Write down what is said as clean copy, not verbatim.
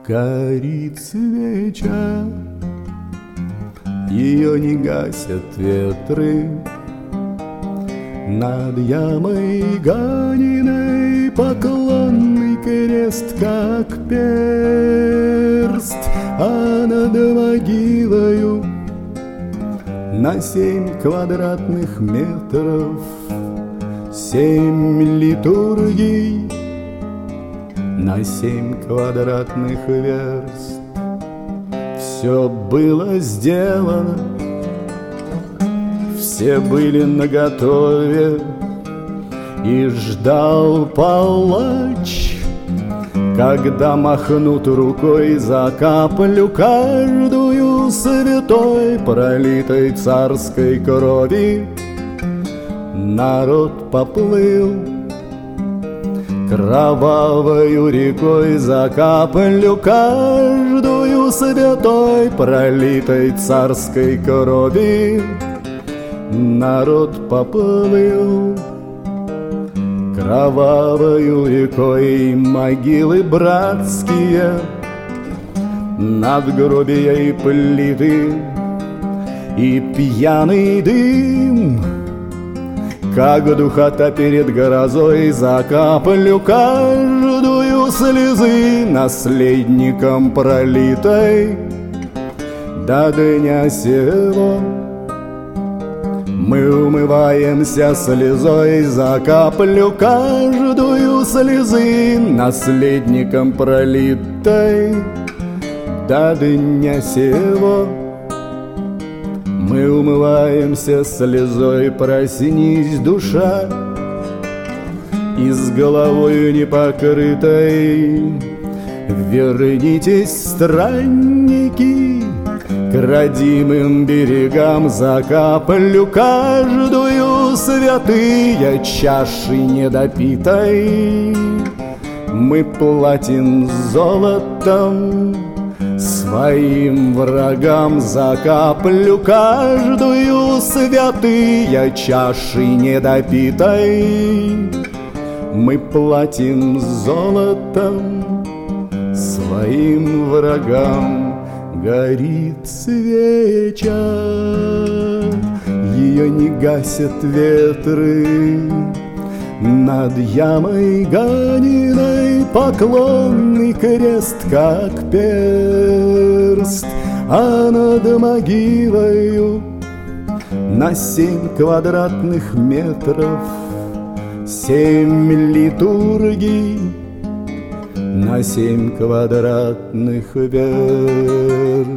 Горит свеча, ее не гасят ветры. Над ямой Ганиной поклонный крест, как перст, а над могилою на 7 квадратных метров 7 литургий на 7 квадратных верст. Все было сделано, все были наготове, и ждал палач, когда махнут рукой за каплю каждую святой, пролитой царской крови. Народ поплыл кровавою рекой за каплю каждую святой, пролитой царской крови. Народ поплыл кровавою рекой, могилы братские, надгробия и плиты, и пьяный дым, как духота перед грозой, за каплю каждую слезы наследником пролитой до дня сего. Мы умываемся слезой за каплю каждую слезы наследником пролитой до дня сего. Мы умываемся слезой, проснись, душа, и с головою непокрытой. Вернитесь, странники, к родимым берегам за каплю каждую святые чаши недопитой. Мы платим золотом своим врагам за каплю каждую святые чаши недопитой. Мы платим золотом своим врагам. Горит свеча, ее не гасят ветры. Над ямой Ганиной поклонный крест, как перст, а над могилою на 7 квадратных метров 7 литургий на 7 квадратных верст.